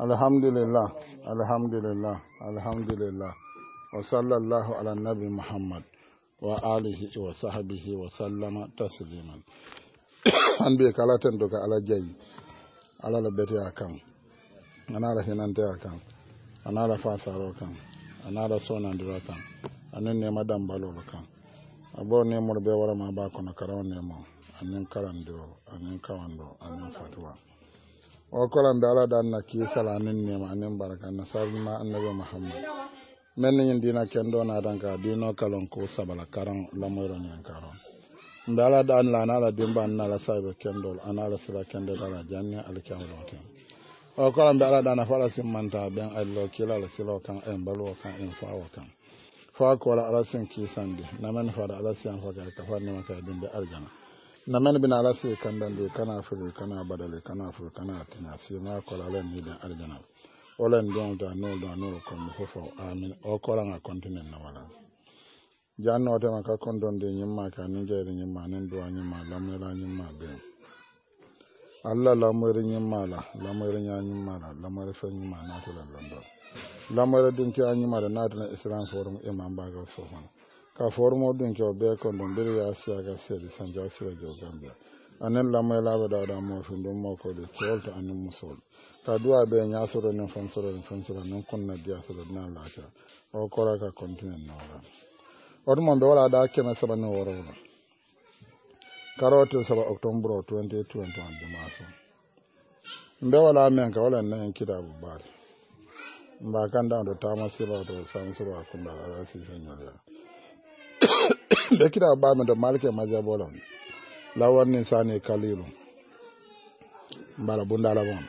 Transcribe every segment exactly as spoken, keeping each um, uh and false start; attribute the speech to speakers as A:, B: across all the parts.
A: Alhamdulillah, alhamdulillah, alhamdulillah. Wa sallallahu ala nabi Muhammad wa alihi wa sahbihi wa sallama tasliman. An be kalaten doka ala jayi. Ala la beti akan. Ana la hinante akan. Ana la fasaro kan. Ana la sonandiro kan. Anen ne madam balo kan. Abo ne mo be wara ma ba kono karaw ne mo. Anen karandiro, anen kawando, anen fatwa. O kolan be ala dan na ki sala anen ne ma anen baraka na salma annabi Muhammad. Men ni dina kendo na danka dino kalon ko sabala karan lamoyro nyan karon. Ndala dan la na la dimba na la sabe kendo anala sila kendo dala janne alkiyamlo tem. O kolan be ala dan na fala simanta ben allo kila la silo kan en balo kan en faawo kan. Fa ko la ala sin ki sande na men fa da ala sin fa ka ka fa ne maka dinde arjana. Na men bin ala sin kan dan de kana furu kana badale kana furu kana tinya si ma ko la len ni den arjana. Olen don da no da no ko mo fofo amin o ko la nga continue na wala janno te maka kondon de nyimma ka ni jere nyimma nen do nyimma la me la nyimma be alla la mo re nyimma la la mo re nya nyimma la la mo re fe nyimma na to la londo la mo re din ke nyimma da na to islam forum imam ba ga so hon ka forum din ke be kondon be ya sia ga se di sanja sura jo gambia anen la mo la da da mo fu ndum mo ko de kolto anen musol ka duwa be nya soro ne fon soro ne fon soro ne kon na dia soro na la ka o kora ka continue na wala o dum be wala da keme saba ne woro wala karote saba october twenty twenty-one de maso mbe wala men ka wala na en kitabu bar mba kan da do tama seba to sam soro akunda ala si senyala be kitabu ba me do malke majabola lawan ni sane kalilu mbala bundala bon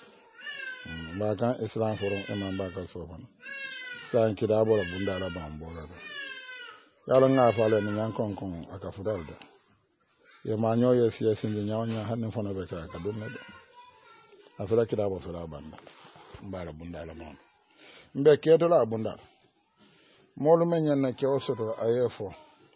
A: bakan islam forum imam baka sofan san kida bola bunda la ban bola yalla nga fale ni nyan kon kon aka fudal de ye ma nyo ye siya sindi nyaw nya hanin fono be ka ka dunne de afira kida bo fira banda mbala bunda la mon mbe keto la bunda molu men nyen na kewo soto ayefo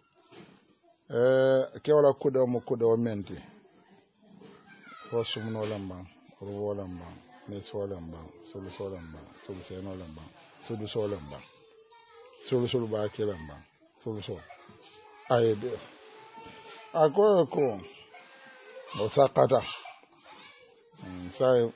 A: eh kewala kudo mo kudo menti fo sumno lamba ruwo lamba ne solamba sulu solamba sulu seno lamba sulu solamba sulu sulu ba kelamba sulu so ayede ako ko osakata sai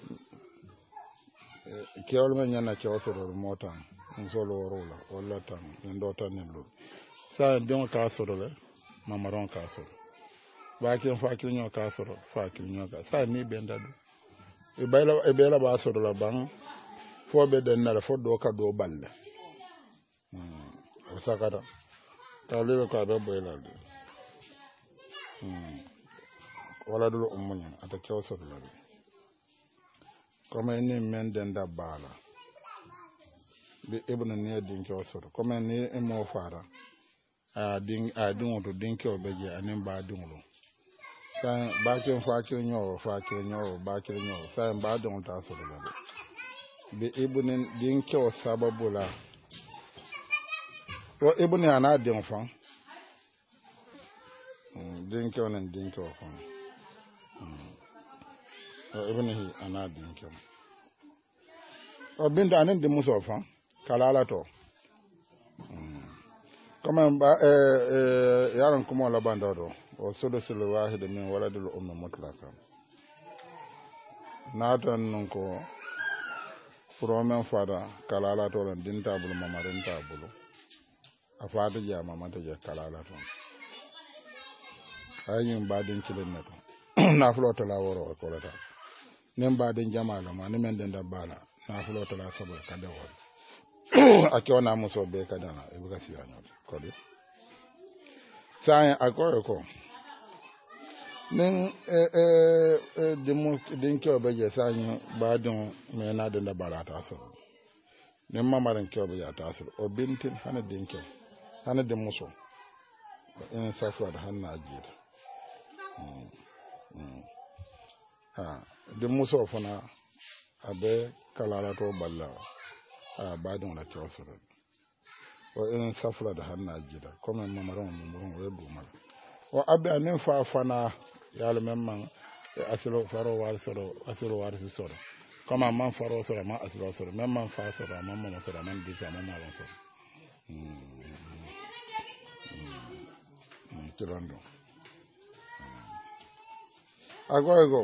A: kewol men nyana kewo so mota solo rola wala tan ndo tan nelu sai don ka so le mamaron ka so ba ken fa ken nyo ka so fa ken nyo ka sai ni bendadu Ibela ibela ba so la bang fo be den na fo do ka do balle hmm o sakata ta lewe ka be boyla de hmm wala do ummunya ata kew so la comme ni men den da bala bi ibn ne din kew so comme ni e mo fara a din a din to din kew be je anin ba dinlo sa ba ke fa ke nyo fa ke nyo ba ke nyo sa ba don ta so da be ibunin din ke o sababula o ibuni ana din fa din ke onan din ke o fa o ibuni ana din ke o binda anan din muso fa kalala to kama ba eh yaran kuma la banda do o sodo sulu wahid min waladul ummi mutlaqan natan non ko promen fada kalala to ran din tabul mamarin tabulu afata ja mamata ja kalala to ayyin badin kilin na to na flota la woro ko lata nem badin jamala ma ni men den da bala na flota la sabo kada wol akiona muso be kada na e buga siya nyot ko de sai akoyo ko nin eh eh dimu din kyo be je sanyo ba don me na da barata so nin mamaran kyo be ya ta so o bintin hana din kyo hana din muso in safa da hanna ajira mm ha din muso fana abe kalala to balla a ba don la kyo so o in safa da hanna ajira kuma mamaran mun we duma o abe anin fa fana yalla memman asilo faro war soro asilo war soro kama man faro soro ma aslo soro men man fa soro man mo soro man disa man na soro mm tirando agogo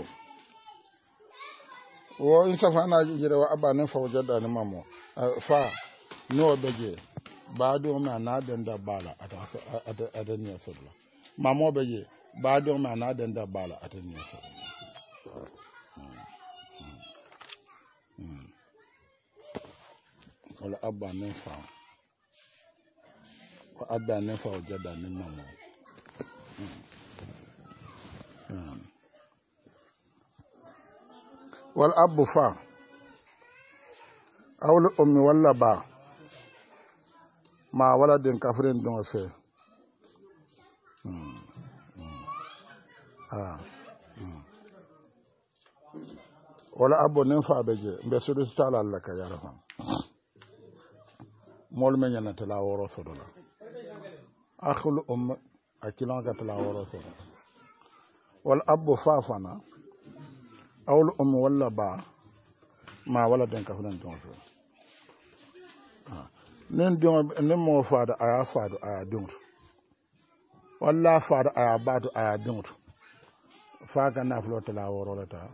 A: wo insafa na jire wa abanin fa wajada ni mamo fa no beje baado ma na den da bala ata ata ata ni soro mamo beje baado ma na den da bala ata ni soro wala abba ne fa ko abba ne fa wajada ni mamo wal abu fa awul ummi walla ba ma wala den kafirin don fe hmm ah wala abu ne fa beje be sudu tala Allah ka yara fa mol men yana tala woro sodola akhul um akilan ka tala woro sodola wal abu fa fana awul ummi walla ba ma wala den kafirin don fe nen don nen mo faada aya faado aya dunto walla faado aya baado aya dunto faaga na flota la worolata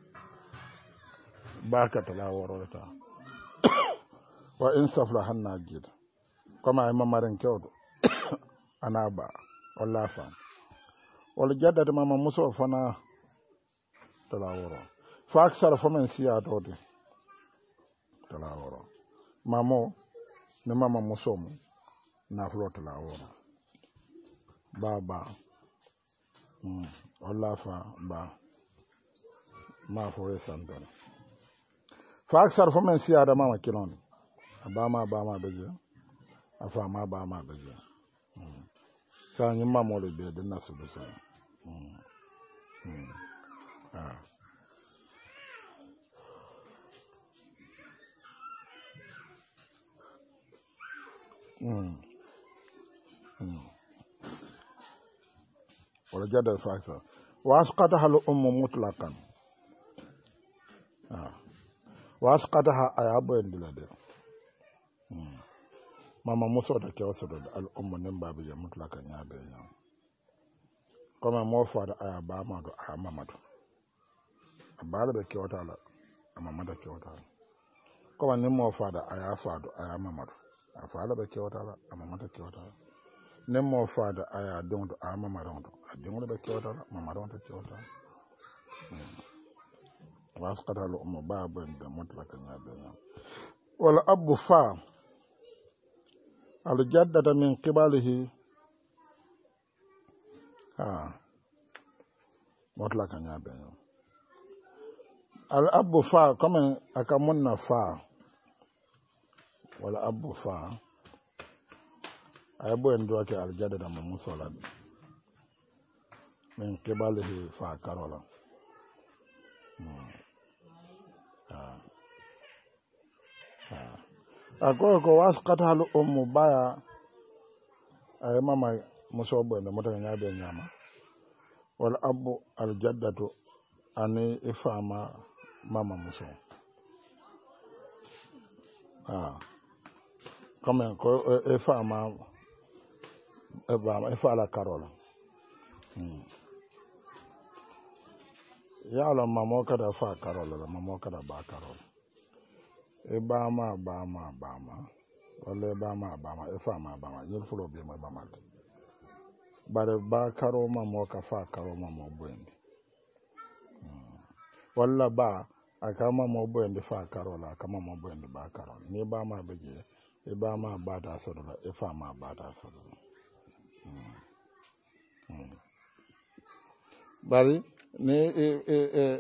A: barka ta la worolata wa in safla hanna jid kama ay mamaren kewdo anaba walla fa wala jaddata mama muso fana ta la woro fa aksara famen siya dode ta la woro mamo ne mama musomu na flota la woro baba mm walla fa ba ma fo resandon fa aksar fo men siya da mama kilon ba ma ba ma beje afa ma ba ma beje mm sa nyi mama le be de nasu be so mm mm ah mm mm wala jadal fa aksar wa asqataha al ummu mutlaqan ah wa asqataha ayabo endilade mm mama muso da ke wasu da al ummu nan babu ya mutlaqan ya be ya kuma mo fa da aya ba ma do a mamadu abala be ke wata la mama da ke wata kuma ni mo fa da aya fa do aya mamadu afala be ke wata la mama da ke wata ne mo fa da aya don do a mama don do adin be ke wata la mama don ta ke wata واسقط على أم باب مطلقا يا بنا والأب فا الجدة من قبله ها مطلقا يا بنا الأب فا كما أكملنا فا والأب فا أبو يندوك الجدة من مصولد من قبله فا كارولا akwai ko wasu kata halu umu baya a yi mama musu abu da mutane ya biyan yama wal abu aljaddatu a ne ifa ma mama musu kama ko ifa ma ifa ala karola yalo mamo kada fa karola la mamo kada ba karola e ba ma ba ma ba ma wala ba ma ba ma e fa ma ba ma yel fulo be ma ba ma bare ba karo mamo ka fa karo mamo bwendi wala ba aka mamo bwendi fa karola aka mamo bwendi ba karola ni ba ma beje e ba ma ba da so la e fa ma ba da so bari ni e e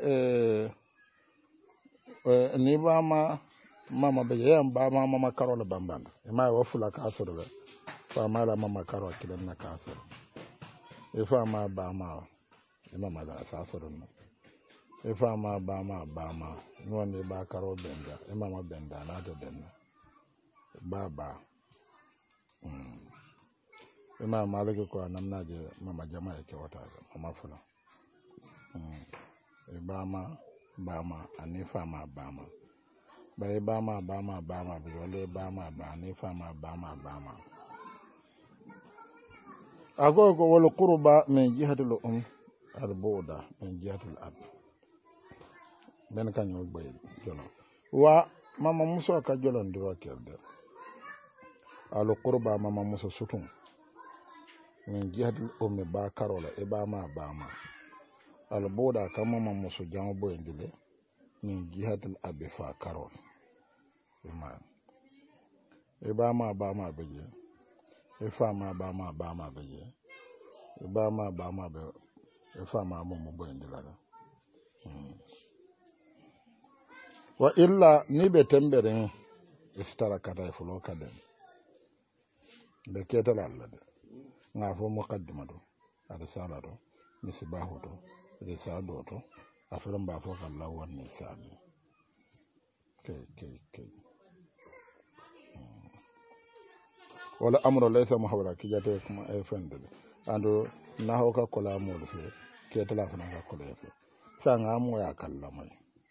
A: e ni ba ma mama be yam ba ma mama karola bambanda e ma wa fula ka so do fa ma la mama karo kidan na ka so e fa ma ba ma e mama da sa so do e fa ma ba ma ba ma no ni ba karo benda e mama benda na do benda ba ba mm e ma malike ko nam na je mama jama'a ke wata mama fula mm e ba ma bama ani fama bama bai bama bama bama bi wale bama ba ani fama bama bama agogo wal qurba min jihatil um al buda min jihatil ab ben kan yo bay jono wa mama muso ka jolon diro kerde al qurba mama muso sutun min jihatil um ba karola e bama bama al buda kan mama muso jamo boy ndile min jihatil abi fa karol iman e bama bama beje e fama bama bama beje e bama bama be e fama mo mo boy ndila hmm. wa illa ni be tembere iftara kada fulo kada be ketala Allah de nga fo muqaddimatu ada salado misbahu to risado to afiran ba fo Allah wannan sani ke ke ke wala amru laysa muhawara ki jate kuma ay fende ando na hoka kola mo do fe ke tala fana ka kola fe sanga mo ya kala mai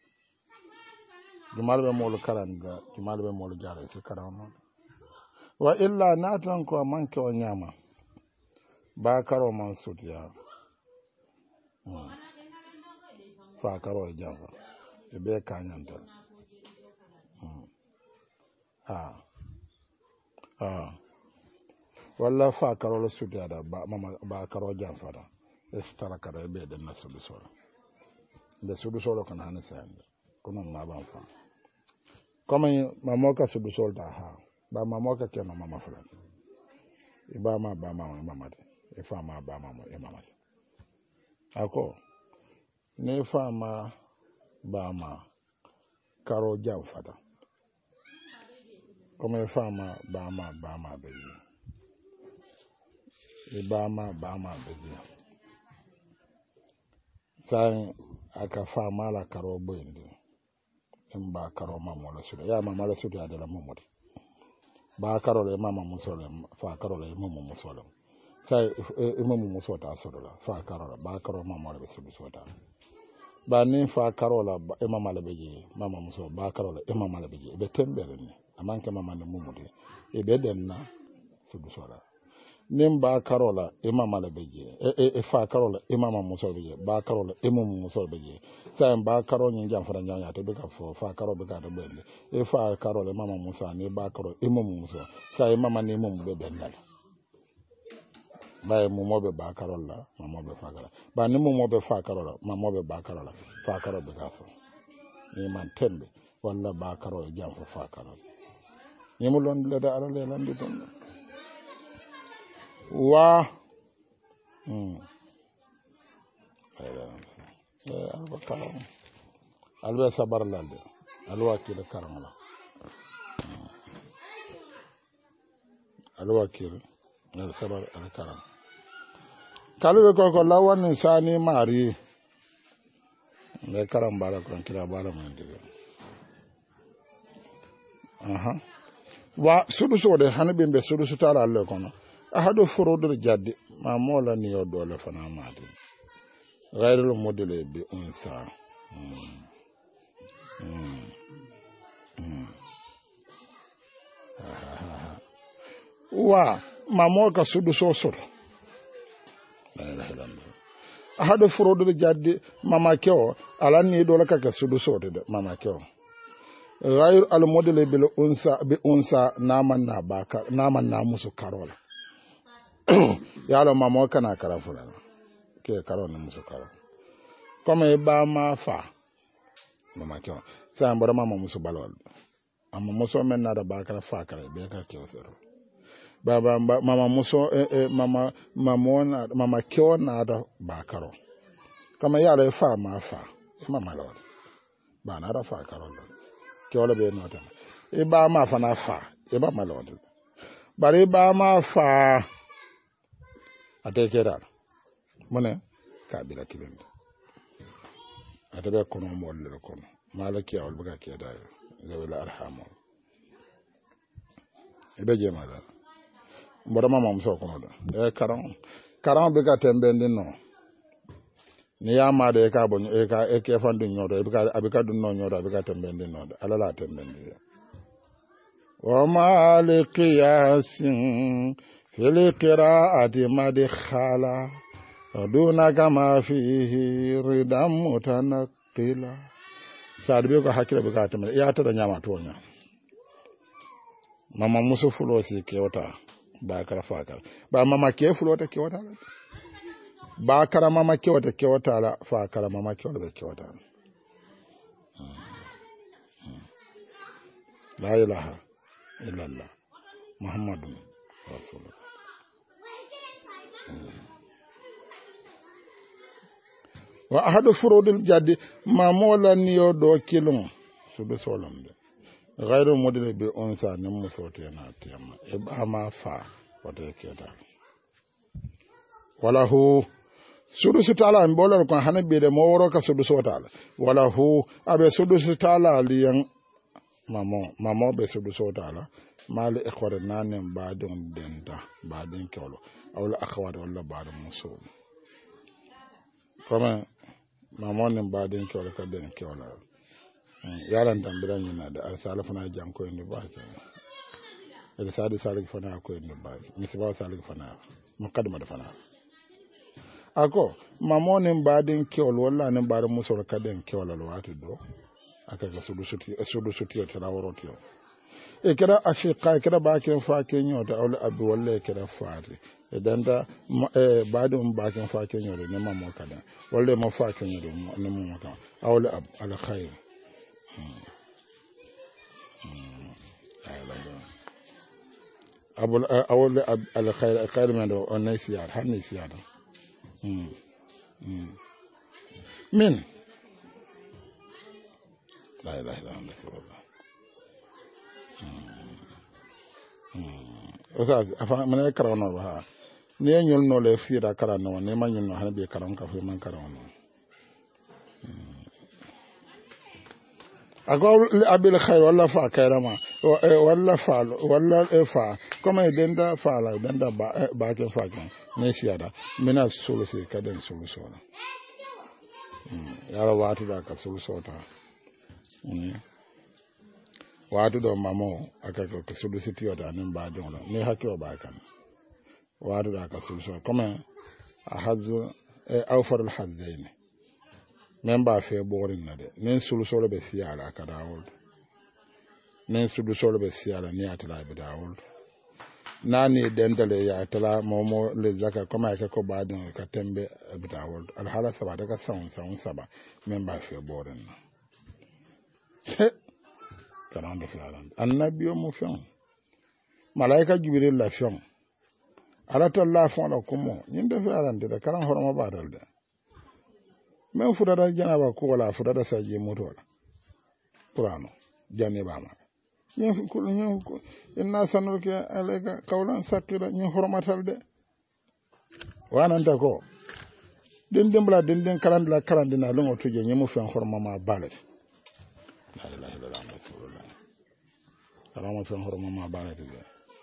A: jumal be mo karanga jumal be mo jare ci karano wa illa natan ko man ko nyama ba karo man sutiya hmm. fa karo jamba e be kanyanta hmm. ah ah walla fa karo sutiya da ba mama ba karo jamba da estara kare be den na sudu solo be sudu solo kan hanen sande kono ma ban fa comme mamoka sudu solo da ha ba mamoka kenan mama fula e ba ma ba ma mama de e fa ma ba ma mo e mama ako ne fa ma ba ma karo jam fada comme fa ma ba ma ba ma be e ba ma ba ma be sai aka fa ma la karo boyndi en ba karo mama la sudu ya mama la sudu adala mama ba karo le mama musole fa karo le mama musole sai imamu musota sodola fa karo ba karo mama le sudu sota ba ni fa karo la mama le beje mama muso ba karo le mama le beje be tembere ni amanke mama ne mumude e be denna sudu sola nim ba karo la mama le beje e e fa karo le mama muso beje ba karo le imamu muso beje sai ba karo nyin jam fara nyanya te be ka fo fa karo be ka de bende e fa karo le mama muso ni ba karo imamu muso sai mama ne mumu be denna ba mu mo be ba karo la mama be fa karo ba ni mu mo be fa karo la mama be ba karo la fa karo be ka fo ni man tembe walla ba karo jam fo fa karo ni mu lon le da ala le landi ton wa hmm eh alba karo alba sabar lande alwa ki de karamala alwa ki de sabar al karam kalu ko ko lawan sani mari le karam bala ko kira bala man de aha wa sudu so de hanbe be sudu so tala alle kono ahado forodo jaddi ma mola ni yodo le fana madi ghayrul modele bi unsa wa mamoka sudu so so ahado forodo jaddi mama keo alani do la kaka sudu so de mama keo ghayr al modele bil unsa bi unsa naman na baka naman na musu karola yalo mama kana karafula ke karona musu karo comme ba ma fa mama kyo sa mbora mama musu balol amma muso men na da bakara fa kare be ka kyo sero baba mama muso eh, eh, mama mamona mama kyo na da bakaro comme yalo fa ma fa mama lol ba na da fa karo kyo le be no ta e ba ma fa na fa e ba ma lol bare ba ma fa ateke dal mune kabila kilende atabe kono mo le kono malaki awol baga ke da zawla arhamo ebe je mala mbora mama mso kono da e karan karan be ka tembe ndino ni ya ma da ka bon e ka e ke fandu nyodo e ka abika dun no nyodo abika tembende nodo alala tembende wa maliqiyasin fil qira'ati madkhala duna kama fihi ridam mutanaqila sarbe ko hakira be ka tembende ya ta da nyama to nya mama musu fulo si kewta ba kara fakar ba mama ke fulo ta kewta ba kara mama kewta kewta la fa kara mama kewta kewta la ilaha illallah muhammadun rasulullah wa ahadu furudil jadi mamola niyo do kilum sudu solonde ghairu modele be onsa nem musote na tema e ba ma fa wata keda wala hu sudu sutala mbola ko hanabe de mo woro ka sudu sotala wala hu abe sudu sutala liyan mamo mamo be sudu sotala mali ikhwar nanen badon denta badin kewlo awla akhwat wala badon musul kama mamo nen badin kewlo ka den kewlo yaran tambiran yana da arsala fana janko ne ba ke da sadi salik fana ko ne ba misba salik fana muqaddama da fana ako mamonin badin kewol walla ne bar musor kaden kewol alwati do aka ga sudu suti sudu suti ta laworoti e kira ashiqa kira ba ken fa ken yota awla abu walla kira faati e danda e badum ba ken fa ken yode ne mammo kaden walla mo fa ken yode ne mammo kan awla ab al khair abul awol al khair khair men do on siyar hanni siyar mm min la ilaha illa anta rasulullah o sa afa man karawno ha ne nyol no le fiira karano ne man nyol no hanbe karam ka fu man karawno agol abil khair wala fa kairama wala fa wala fa comme denda fa la denda ba ba ke fa kan ne siada mina solo se kaden solo solo yara watu da ka solo sota watu do mamo aka ka solo sitiyo da nan ba don ne hakio ba kan watu da ka solo sota comme ahadzu awfar al hadzain men ba fe borin na de nen sulu solo be siyala ka dawol nen sulu solo be siyala ni atala be dawol nani dendale ya atala momo le zaka koma ka ko badin ka tembe be dawol al hala saba daga saun saun saba men ba fe borin na karan da flaran annabiyo mu fion malaika jibril la fion ala talla fon la kumo nyinde fe arande da karan horoma badal de men fudada janaba ko wala fudada saje moto wala qur'ano janne ba ma nyen ko nyen ko inna sanuke alayka qawlan saqira nyen hormatal de wananta ko den dembla den den kalandla kalandina lungo tuje nyemu fen hormama balet la ilaha illallah rasulullah arama fen hormama balet de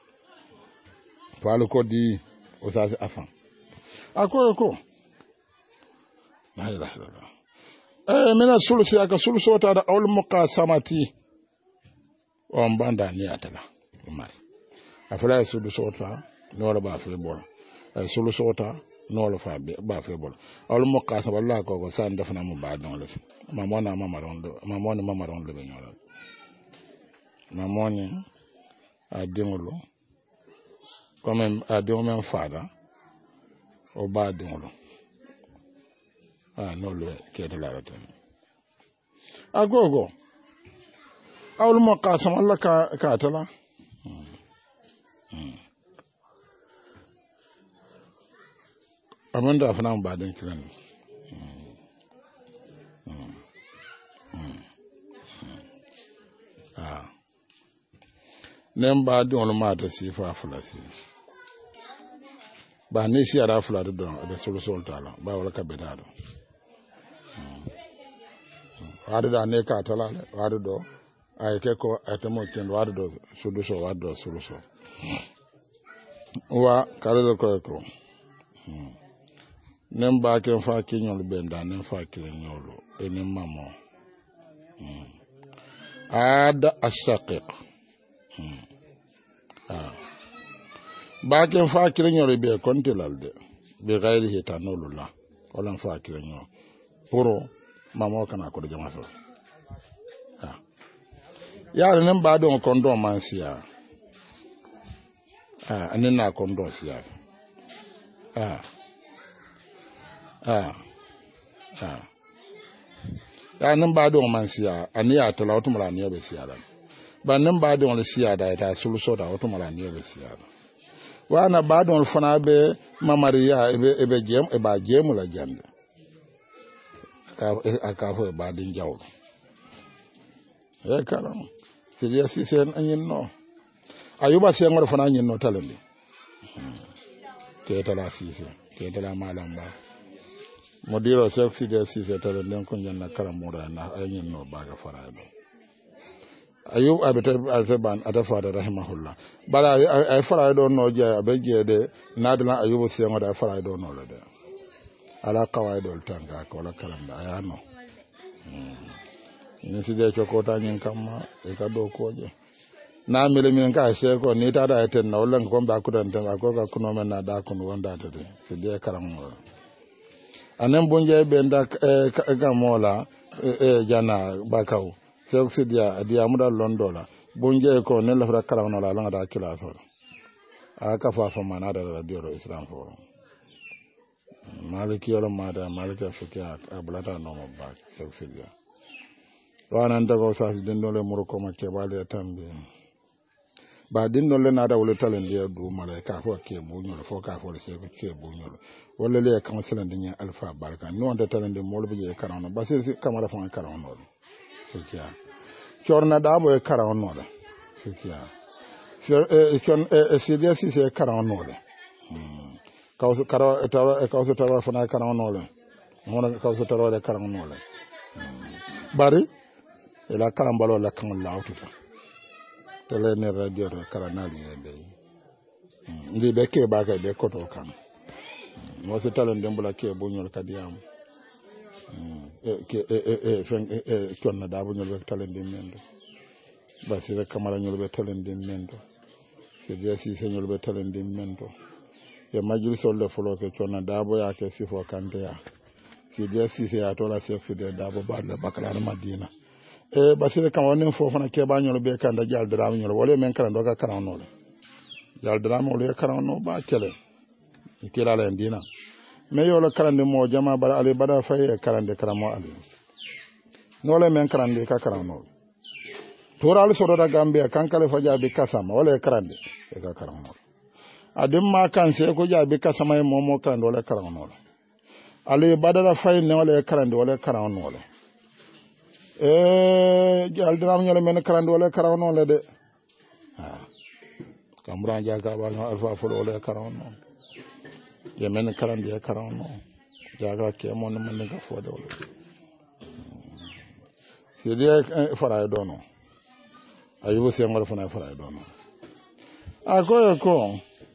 A: falu ko di o sasi afan ako ko la ilaha illallah eh mina sulusi aka suluso ta da awul muqasamati on banda ni atala mai afala suluso ta no ba fe bol eh suluso ta no fa ba fe bol awul muqasam wallahi ko ko san dafna mu ba don le mamona mama rondo mamona mama rondo be nyoro mamoni a dingolo comme a dingolo fada o ba dingolo ah no le ke de la rata agogo awul muqasam Allah ka ka tala amanda afana ba den kiran ah nem ba don ma ta sifa fulasi ba ne si ara fulado don da solo sol tala ba wala ka bedado wadu da ne ka tala wadu do ay ke ko atamo ken wadu do sudu so wadu do sulu so wa kala do ko ko nen ba ken fa kinyol benda nen fa kinyolo enen mamo mm. ada ashaqiq mm. ah ba ken fa kinyol be kontilalde be gairi tanulula wala fa kinyol poro mamo kana ko jama so ah ya nen ba don kondo mansia ah anen na kondo sia ah ah ah ya nan ba don man siya aniya tala wato mala ne be siya dan ba nan ba don le siya da ta suluso da wato mala ne be siya wa na ba don fana be mamariya ebe ebe jem e ba jem la jande ka aka fo ba din jaw e karam siya si sen anyin no ayuba sen ngor fana anyin no talende ke tala si se ke tala malam ba modiro seksi de si se tala len ko nyanna karamura na ayin no baga farado ayub abata alfaban adafa da rahimahullah bala ay farado no je abeje de nadlan ayubu se ngoda farado no le de ala qawaidul tanga ko la kalam da ayano ni si de chokota nyin kamma e ka do koje na mele min ka she ko ni ta da eten no len ko ba ku dan tan ko ka kuno men na da kun wonda ta de si de karam anen bonje be nda ga mola e jana bakaw seksidia adia muda londola bonje ko ne la fra karawna la la da kila so aka fa fa mana da radio islam forum maliki yoro mada malika fikia ablata no mo ba seksidia wana ndago sa den dole muru ko ma ke bale tambe ba din no le nada wala talen dia du malaika fo ke buñol fo ka fo le se ke buñol wala le kam selan dinya alfa barka no da talen de mol bije karano ba se kamara fo karano fikia chorna da bo e karano da fikia se e chon e se dia si se karano da kawso karo e tawa e kawso tawa fo na karano le mona kawso tawa de karano le bari e la karambalo la kan la aututa tele ne radio de karanali ende ndi be ke ba ka be koto kan mo se talen dembula ke buñol kadiyam e ke e e fen e tonna da buñol be talen dim mendo ba si re kamara ñol be talen dim mendo se dia si señol be talen dim mendo e majul sol le folo ke tonna da bo ya ke sifo kante ya si dia si se atola sexe de da bo ba le bakala madina e basire kam wonen fo fana ke bañol be kan da jal dram ñol wala men kan do ga karan no jal dram wala karan no ba kele kila la ndina me yo la karan de mo jama bara ali bada fay karan de karan mo ali no le men karan de ka karan no toral so da gambia kan kale faja be kasama wala karan de e ka karan no adim ma kan se ko ja be kasama e mo mo kan wala karan no ali bada fay ne wala karan de wala karan no e jal dram ñole men karande wala karawno le de ah kamra jaga ba no alfa fo wala karawno ye men karande ya karawno jaga ke mon men ga fo de wala c'est dia fara do no ayubo se ngol fana fara do no akoy ko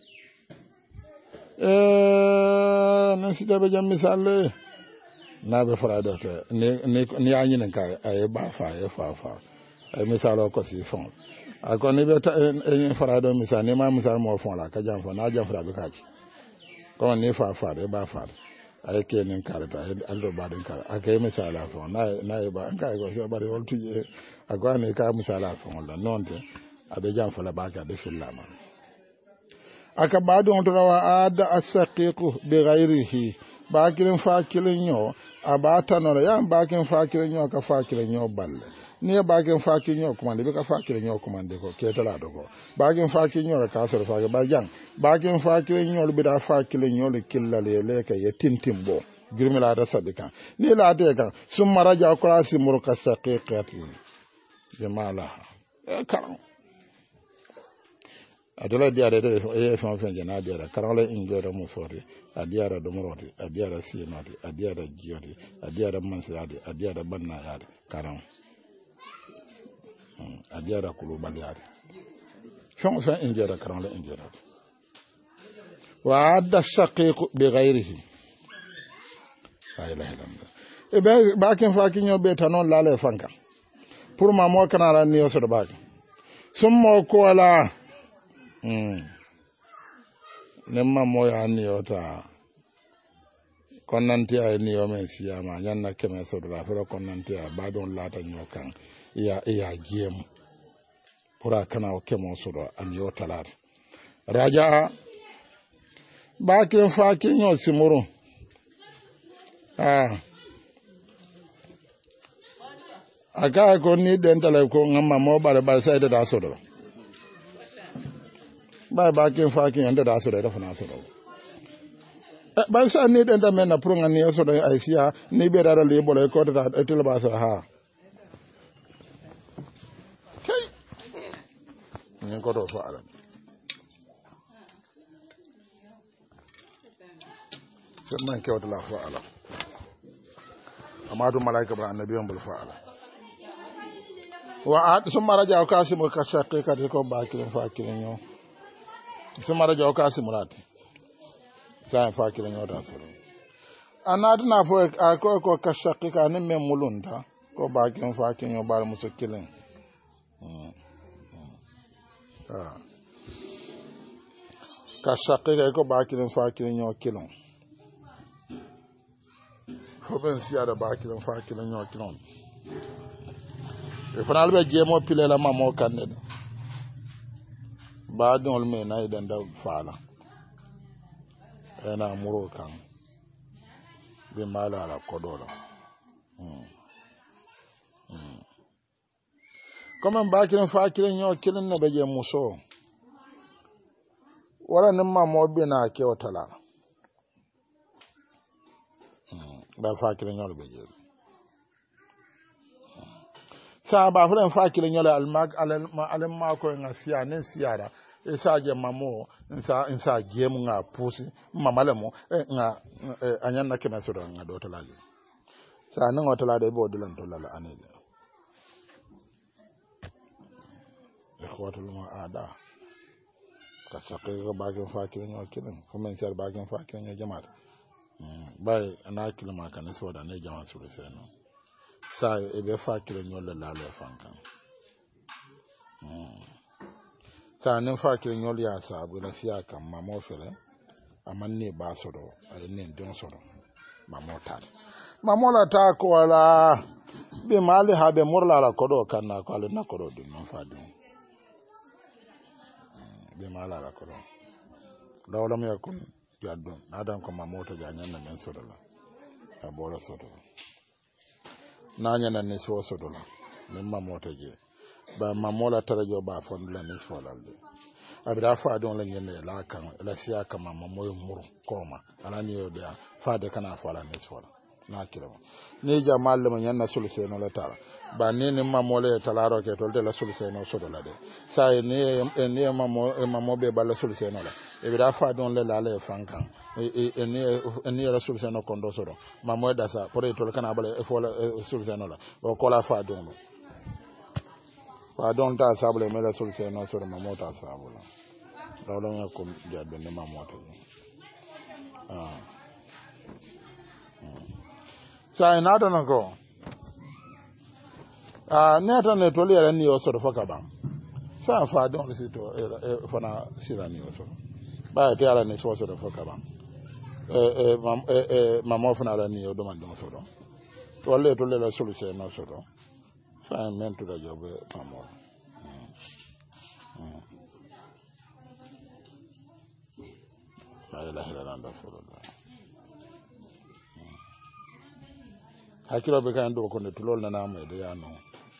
A: e nan si dabe jam misale na be fara da ta ne ne anyi nan ka ay ba fa ay fa fa ay misalo ko si fon ako ne be ta en fara da misal ne ma misal mo fon la ka jam fon na jam fara be ka ci ko ne fa fa de ba fa ay ke nen kar ta aldo ba den kar akay misala fon na na ba an ka ko so ba de wol tuje ako ne ka misala fon la non te abe jam fala ba ka be filama aka ba don to wa ada asaqiqu bi ghairihi ba kirin fa kirin yo abata no ya ba kin fa kirin yo ka fa kirin yo balle ni ba kin fa kirin yo kuma de ka fa kirin yo kuma de ko ke tala do ko ba kin fa kirin yo ka so fa ba jang ba kin fa kirin yo bi da fa kirin yo le killale le ka ye tintimbo girmila da sadika ni la de ka summa raja qurasi murka saqiqati jamala karam adola diara de e fon fen jana diara karole injora musori adiara do morodi adiara sinodi adiara jiodi adiara mansadi adiara banna yadi karam adiara kulubali yadi fon fen injora karole injora wa adda shaqiq bi ghayrihi la ilaha illallah e be ba ken fa kinyo be tanon la le fanka pour ma mo kana la ni so do ba summo ko la mm nemma mo ya ni ota konnanti ay ni o men siyama nyanna keme so do la fero konnanti a ba don lata nyokan ya ya giem pura kana o kemo so do an yo talat raja ba ken fa kinyo simuru ah aga ko ni dental ko ngamma mo bare bare sai da so do ba ba ken fa ken anda da so da fa na so do ba sa ni dental men na prunga ni so do ai sia ni be da le bolo ko da etel ba sa ha kai ni ko do fa ala se man ke wala fa ala amadu malaika ba annabi on bul fa ala wa summa raja kasim ka shaqi ka ko bakirin fakirin yo summa raja kasim mulati sai fakirin yo da suru anadu na fo ko ko ka shaqi ka ne men mulunda ko bakirin fakirin yo bar musu kilin mm ah ka shaqi ko bakirin fakirin yo kilin ko ben siya da bakirin fakirin yo kilin e fanal be jemo pilela mamo kanne ba dol me nay den da fala ena muro kan be mala la kodola mm mm comme ba kiren fa kiren yo kiren na be je muso wala nim mamo be na ke wotala mm ba fa kiren yo be je sa ba fulen fa kile nyole almak alal ma ko ngasiya nen siara e sa je mamo nsa nsa je mu nga pusi mamale mo nga anyan na kena sodo nga do tala sa nan wata la de bo dilan to la anele ikhwatul ma ada ka saqe ba ke fa kile nyole kilen ko men ser ba ke fa kile nyole jamaat bay ana kile ma kan soda ne jamaat suru seno sa e be fa kile nyole la le fanka mm ta ne fa kile nyole ya sa bu la siya kam mamo fele amanne ba sodo ay ne don sodo mamo ta mamo la ta ko wala be mali ha be murla la kodo kan na ko ale na kodo dum no fa dum be mala la kodo dawla me yakun jaddo nadan ko mamo to janyan na men sodo la abola sodo nanya na ni so so dola memma mota je ba mamola tarajo ba fon la ni so lalde abira fa don la nyene la kan la siya kama mamoy muru koma alani yo dia fa de kana fa la ni so na kilo ni jamal le nyanna sulse no la tara ba ni ni mamole talaro ke tolde la sulse no so dola de sai ni ni mamo mamo be ba la sulse no la abira fa don le la le fankan e ni ni la sulse no kondo so do mamo da sa pore tol kana bale e fo la sulse no la o ko la fa don fa don ta sabule me la sulse no so do mamo ta sabula dawlo ya ko jaddo ni mamo to ah sai na da nako ah ne ta ne to le ni o so do faka ba sa fa don si to e fana sira ni o so ba te ala ni so so do faka ba eh eh mam eh eh mamo fana la ni o do man do so do to le to le la solution no so do sa men to da jobe mamo mm la ilaha illallah rasulullah hakilo be kan do ko ne tulol na na mo de ya no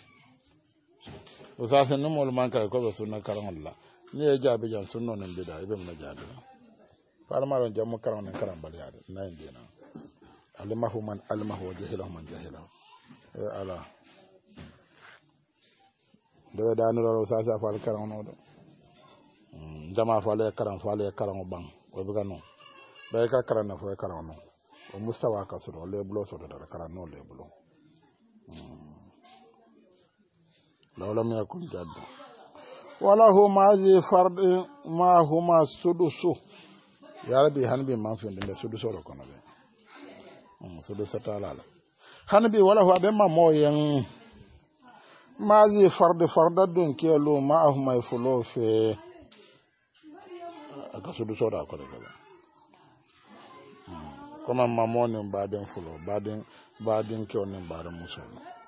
A: o sa sen no mo man ka ko be sunna karan Allah ni e jabe jan sunno ne bida ibe mo jabe parma ron jam karan ne karan bal yaade na indi na alimahu man alimahu jahilahu man jahilahu e ala do da no ro sa sa fal karan no do jama fale karan fale karan bang o be gano be ka karan na fo karan no o mustawa ka so le blo so da karan no le blo lawla me yakun jaddu wala huma zi fard ma huma sudusu ya rabbi hanbi man fi de sudusu ro kono be sudu satala hanbi wala ho be mammo yen mazi farde farda dun kelo ma ah may fulo fe aka sudu soda ko de koma mammo ne baden fulo baden baden ke onen bare muso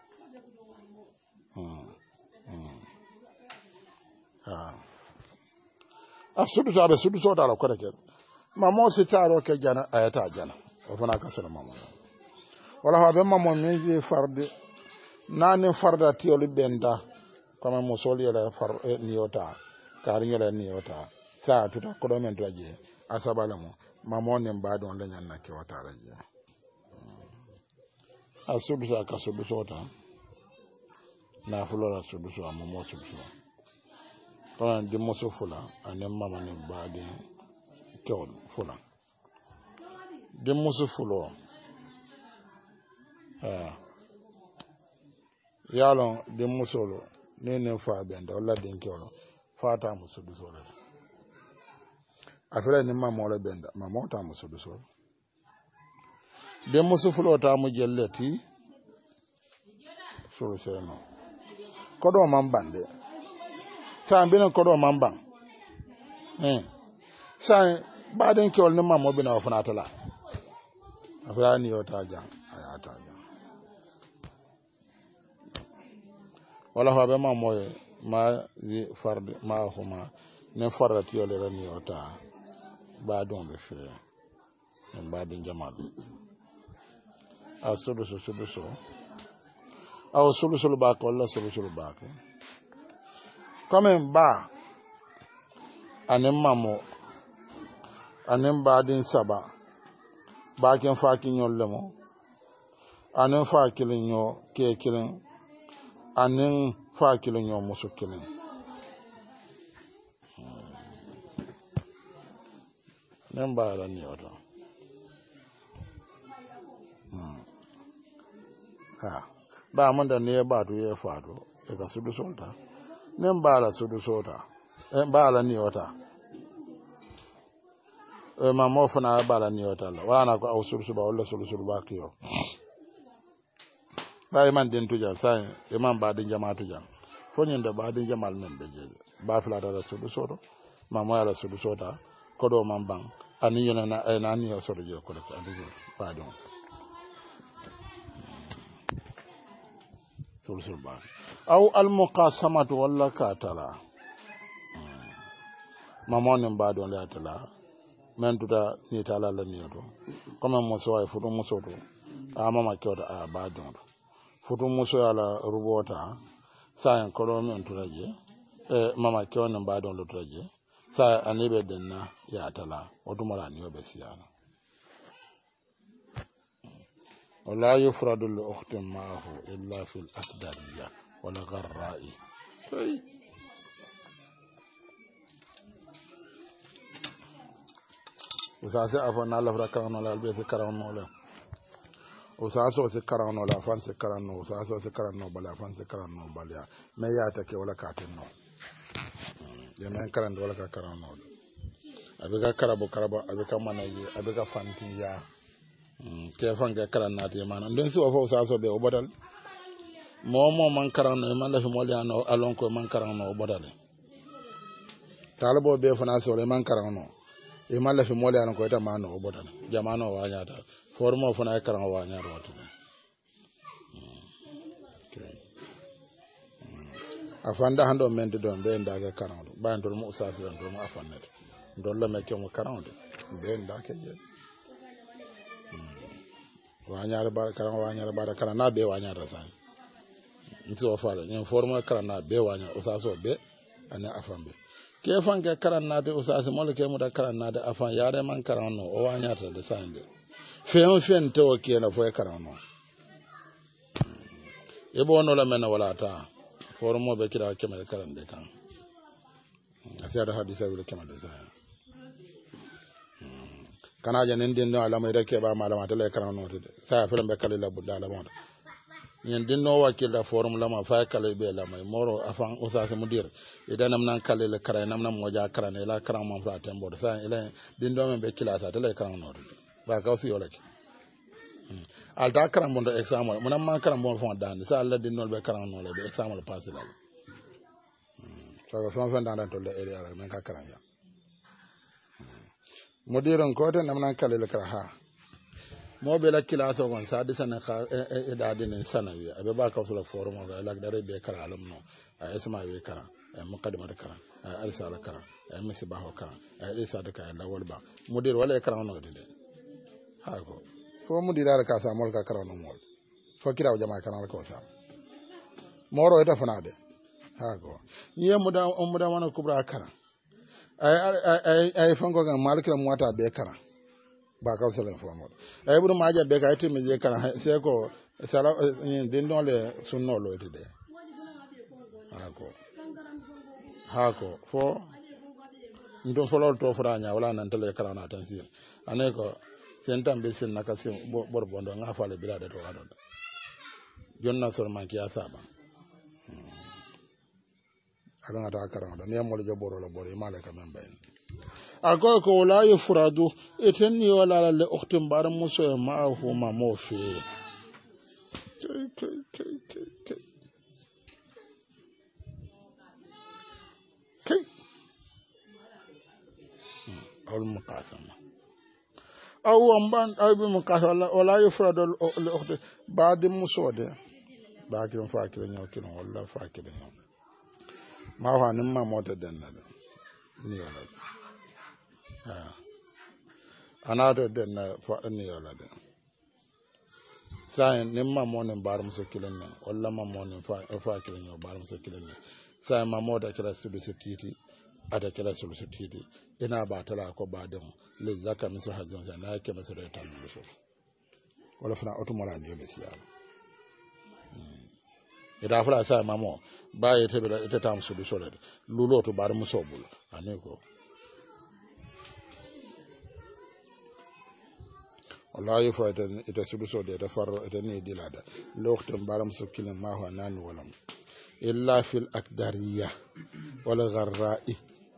A: hmm hmm ah asudu soda sudu soda ko de mammo sitaro ke jana ayata jana o fana ka sala mammo wala ha be mammo meji farde nani farda tiolu benda kama musoli yala far eh, niota kari yala niota sa tuta kodo men traje asabala mo mamone mbado on lenyan na ke wata raje asubu sa kasubu sota na fulora subu so amamo subu so kama di moso fula anem mama ne mbade kewon fula di moso fulo ah yalon den musolo ne ne fa benda wala den kewlo fata musudu solo afira ni mammo la benda mammo ta musudu solo den musufulo ta mu jelleti solo seno kodo man bande sa mbina kodo man ban eh sa baden kewol ni mammo bina fana tala afira ni yota jan ayata jan wala ho be ma moye ma zi farde ma huma ne farati yole rani yota ba don be fe en ba din jamal asudu su sudu so aw sulu sulu ba ko la sulu sulu ba ko comme ba anem mamo anem ba din saba ba ken fa ki nyol lemo anem fa ki nyo ke kilin anin fa kilin yo musu kilin nem ba la ni oto ha ba man da ne ba to ye fa to e ka sudu solta nem ba la sudu sota e ba la ni ota e ma mo fana ba la ni ota la wana ko au sudu ba wala sudu sudu ba kiyo ba man den tuja sai e man ba den jama tuja fonyen da ba den jamal men beje ba fla da sudu soto ma mo ala sudu sota ko do man bang ani yona na e na ni so je ko ko andi ba don sudu sudu ba aw al muqasamatu walla ka tala ma mo ne ba don la tala men tuta ni tala la ni do comme mo so ay fudu mo soto a mama kyoda a ba don futu muso yala rubota sayan koro men turaje e mama kewon ba don turaje sa anibe denna ya tala odumara ni obe siyana wala yufradu li ukhtin ma'ahu illa fil asdariya wala gharra'i usase afana la frakano la albe se karano la o sa so se karano la fan se karano o sa so se karano bala fan se karano bala me ya ta ke wala ka tenno de men karando wala ka karano abiga karabo karabo abiga manaji abiga fanti ya ke fan ga karana te man den so fo sa so be o bodal mo mo man karano man la fi mo liano alon ko man karano o bodal talabo be fana so le man karano e man la fi mo liano ko ta man o bodal jamano wa nyaata formo fana karan wa nyaaro wato afanda hando mende don be ndaga karan do ba ndol mo usasi don do mo afannet ndol la me ke mo karan do be ndake je wa nyaaro ba karan wa nyaaro ba karan na be wa nyaaro tan nto faala nyen formo karan na be wa nyaaro usaso be ana afambe ke fanke karan na de usasi mo le ke mo da karan na de afan yaare man karan no o wa nyaaro de sande fen fen to ke na fo karano e bono la mena wala ta formo be kira kema karande kan asiya da hadisa wala kema da sa kana janen den no alama ida ke ba malama ta le karano to sa fere be kala la budda la bonda nyen den no wakil da forum la ma fa kala be la may moro afan usase mudir idan nam nan kala le kara nam nam moja karane la karam man fa tembo sa ila den do men be kila sa ta le karano to ba ka su yola ki alta karambo ndo examen mo man karambo fon dande sa alla di nol be karambo le be examen passé la so ko fon fon dande to le area la men ka karanya mo diron ko tan nam nan kale le kara ha mo be la classe on sa de sana ka e da de ne sana wi abe ba ka so forum ga la dare be kara alam no a esma be kara muqaddima de kara a risala kara a misiba ho kara a isa de kara la wal ba mo dir wala kara no de ha ko fo mu didara ka sa mol ka kara no mol fo kira o jama kana ko sa moro eta fanade ha ko ye mu da mu da wana kubra kara ay ay ay fango ga malikra muata be kara ba ka sala fo mol ay buru maja be ka timi je kara se ko sala din don le sunno lo ite de ha ko ha ko fo ndo folol to franya wala nan tele kara na tanzir ane ko sentam be sen nakasi bor bondo nga fale birade to ado jonna sor man ki asaba ala ngata karanga ne mo le boro la boro male ka men bayin ako ko la yufradu etenni wala le ukhtim bar muso ma hu ma mo fi al muqasama aw amban aw bi muqasala wala yufradu al ukhti ba'd musode ba'd fakir nyaw kin wala fakir nyaw ma wa nim ma mota denna ni wala ha anado denna fa ni wala de sai nim ma mo nim bar muso kilen ne wala ma mo nim fa fakir nyaw bar muso kilen ne sai ma moda kila sudu titi ada kila sudu titi ina ba tala ko ba dem le zaka misra hazon sa na ke masara ta muso wala fana automala ne le siya ida fara sa mamo ba ya tebe ita ta musu sole lulo to bar muso bul ane ko wallahi fa ita ita sudu so de da farro ita ne dilada lokto bar muso kilen ma wa nan walam illa fil akdariyya wal gharra'i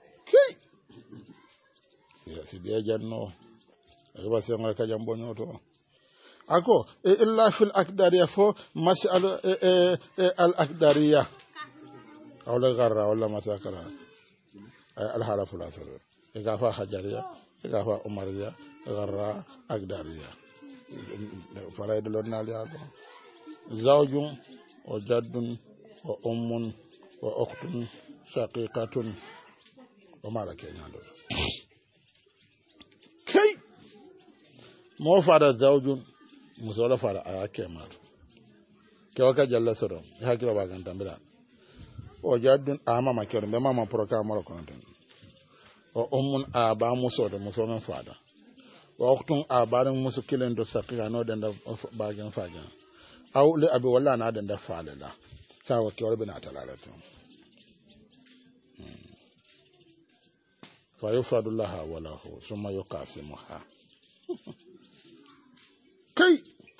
A: ya sibiya janno ay ba se ngal ka jambo nyoto ako illa fil akdariyya fo mas'al al akdariyya aw la garra wala masakala al halafu la sar e ga fa hajariya e ga fa umariya garra akdariyya fala de lon nal ya do zawjun wa jaddun wa ummun wa ukhtun shaqiqatun wa malaka nyando kay mo fada zawjun musola fara a kemar ke waka jalla soro ha kira ba kan tambira o jaddun ama ma kero be mama program mara ko tan o ummun a ba muso da muso men fada wa uktun a barin musu kilen do sakira no den da ba gan faja aw li abi walla na den da falala sawa ke warbe na talalatu fa yufadullah wa lahu summa yuqasimuha kai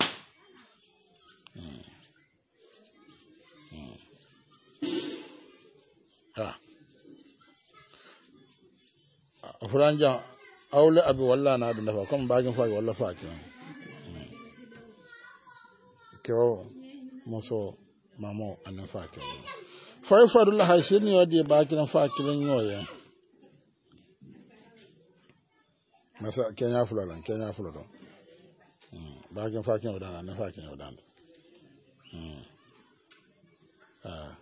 A: ha franja awle abi walla na da fa kom bagin fa walla fa ke ko moso mamo anan fa ke fa yufadullah shini wadi bagin fa ke nyoya masa kenya fulalan kenya fulalan bagin fakin wadana na fakin wadana mm ah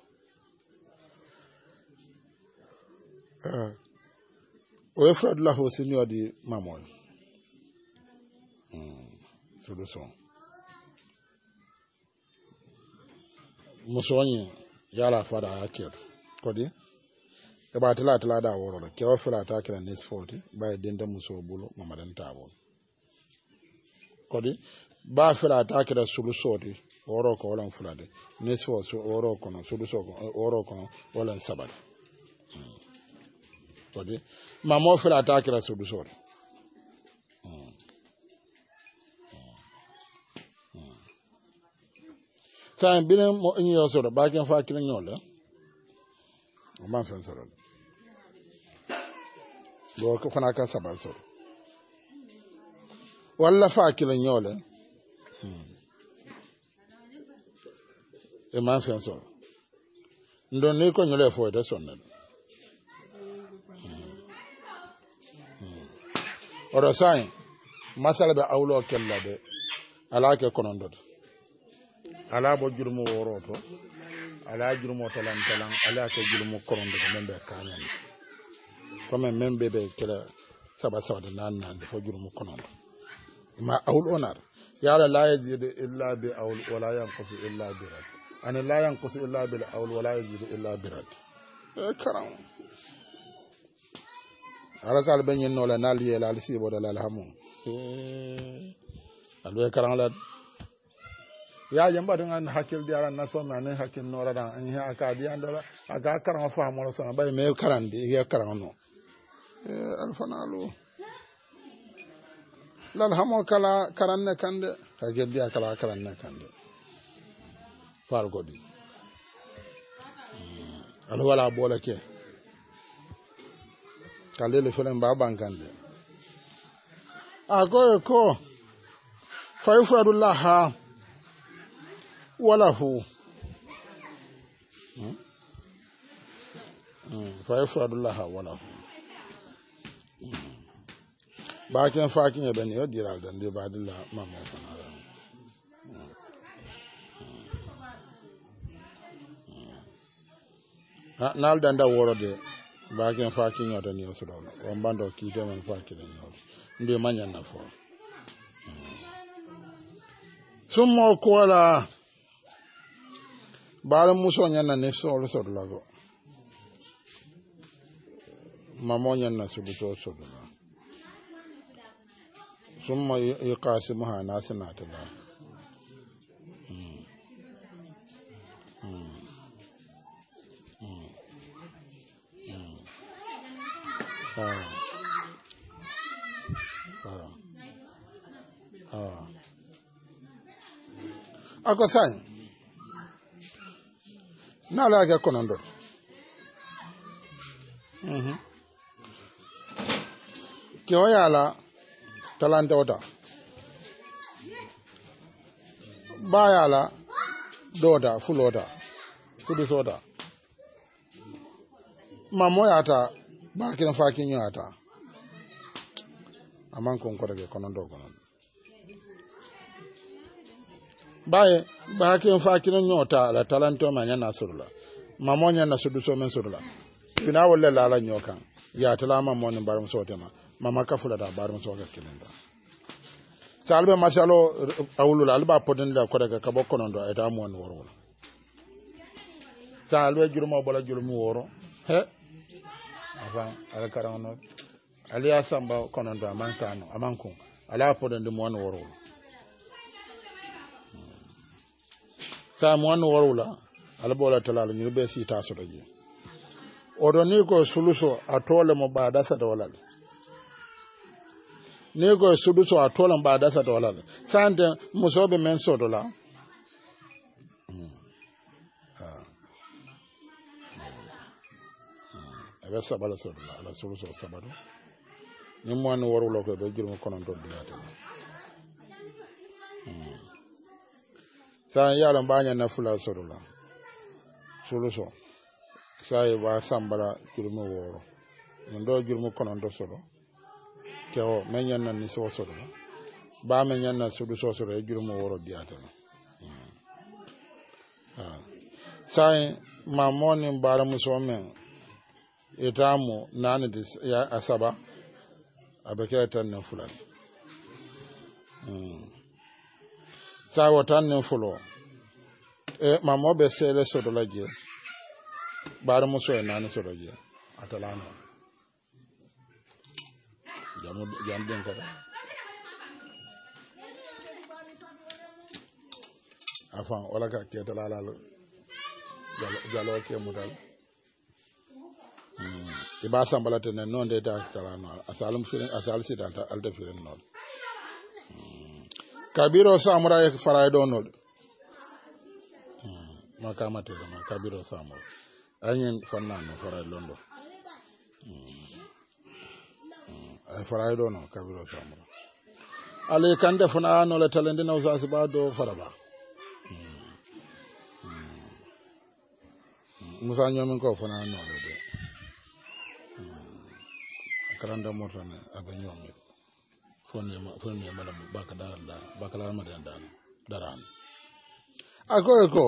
A: ah o efrad la ho senior di mamoy mm solution musonyi yala fada akir kodi e ba tala tala da woro ke o fula ta kira nis forty bay dende muso bulo mamadan tabo kodi ba fula ta kira solution di woro ko wala fulade nis fo so woro ko no solution ko woro ko wala sabat kodi mamo fula ta kira solution sa binen mo nyo so ba kan fa kiran nyole o man san so do ko fana ka sabal so walla fa kiran nyole e ma fen so ndo ni ko nyole fo de sonne oro sai masala be awlo kella de ala ke konondo ala bo jurmu woroto ala jurmu talan talan ala ke jurmu konondo membe kanyan comme membe be kala saba saba de nan nan fo jurmu konondo ma awlo nar ya la yazid illa bi awl wala yanqus illa bi rad ana la yanqus illa bil awl wala yazid illa bi rad e karam ala kal ben yen no la nal yela al sibo de la alhamu e alwe karam la ya jamba dengan hakil diaran naso na ne hakil nora da an ha ka di andola aga karam fa mo so bay me karam di ya karam no e alfanalu lal hamo kala karanne kande ka geddi kala karanne kande far godi al wala bolake kalele felen ba bankande ago ko fa yufradullah wala hu fa yufradullah wala hu bakin fakin ya bane yadda ya dan dai ba dilla mamma sanara ha nal dan da woro de bakin fakin ya dan yo so do on bando ki de man fakin yo ndi manya na fo summo ko la bara muso nyana ne so so do lago mamonya na su do so do ثم يقاسمها ناس ناتلا ako sai nala ga konondo mhm kyo yala talante wota bayala doda fulota fudu soda mamoyata bakin fakin yata aman kon ko daga konon do konon baye bakin fakin nyota la talante ma nyana surula mamonya na sudu so men surula ina wala la la nyokan ya talama mon barum sotema mama kafula da barum so ga kilinda salbe masalo awulula alba podin da ko daga kabo konon do eta mon woro salbe jurmo bala jurmo woro he afa ala karano ali asamba konon do amankano amanku ala podin de mon woro sa mon woro la albola talal ni be si taso doji odoni ko suluso atole mo bada sa dolal nego suluso atole mo bada sa dolal sande musobe men so dola ah ebe sabala so dola ala suluso sabado ni mo an woru lo ko be jurmo konon do diata sa yalla mbanya na fula so dola suluso sai wa sambala jurmo woro ndo jurmo konon do solo kewo menyan nan ni so solo ba menyan nan sudu so solo e jurmo woro diata ah sai mamoni mbara muso men etamu nani dis ya asaba abeke tan nan fulan mm sai wotan nan fulo e mamo be sele so do laje bara muso e nani so doje atalano jamu jamden kada afan wala ka ke talala jalo jalo ke mudal hmm iba sambalate ne non de ta talano asalum firen asal sita alta firen non kabiro samura e faray do non hmm makamate ma kabiro samura anyen fanano faray londo hmm ay faray do no kabiro samura ale kande funa no le talende na usasi ba do faraba musa nyomin ko funa no le de karanda motane abe nyomi fonni ma fonni ma baka daran da baka la ma dan dan daran ako ko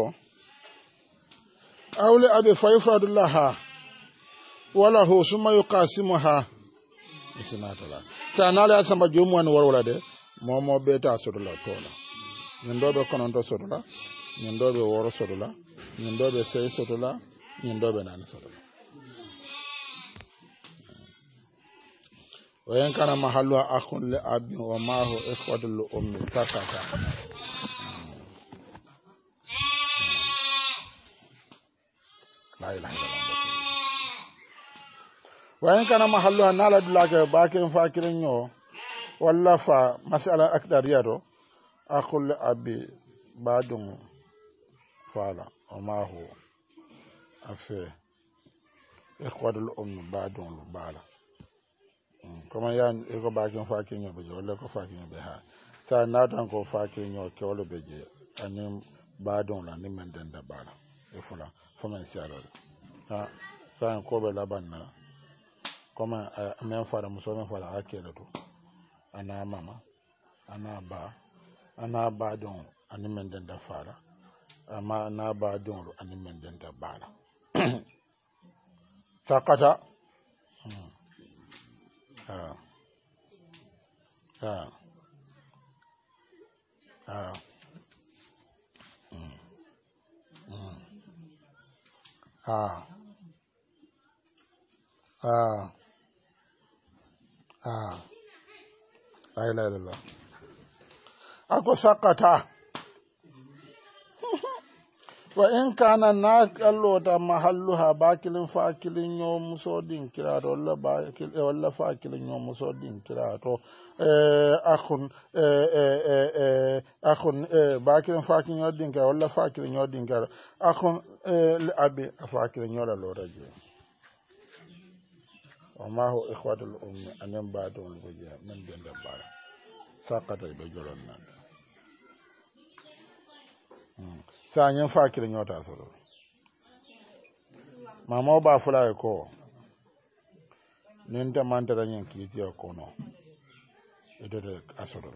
A: awli abi fayfadullah wala hu summa yuqasimuha isnatala tanala asamba jomu an warwala de momo beta sodola tola ndobe kononto sodola ndobe woro sodola ndobe sey sodola ndobe nan sodola wayan kana mahallu akhun li abi wa ma hu ikhwatul ummi takata la ilaha illallah wayan kana mahallu nala dulaka bakin fakirin yo walla fa masala akdariya do akhul li abi badum fala wa ma hu afe ikhwatul ummi badum bala kuma yan ego bakin fakin yo beje walla ko fakin be ha sa natan ko fakin yo ke wala beje anim badon la ni men den da bala e fula fomen siaro ha sa ko be labanna kuma men fara muso men fara akela to ana mama ana ba ana badon ani men den da fara amma ana badon ani men den da bala takata ah ah ah mm mm ah ah ah la ilaha illallah ako sakata wa in kana na kallo da mahalluha bakilin fakilin yo musodin kira to walla bakil walla fakilin yo musodin kira to eh akhun eh eh eh akhun bakilin fakilin yo din ka walla fakilin yo din ka akhun abi fakilin yo la loraje wa ma hu ikhwatul ummi anan ba don goje men den da bara sakata be joron nan sa nyen fakiri nyota soro mama ba fula ko nenta mantara nyen kiti ko no edo de asoro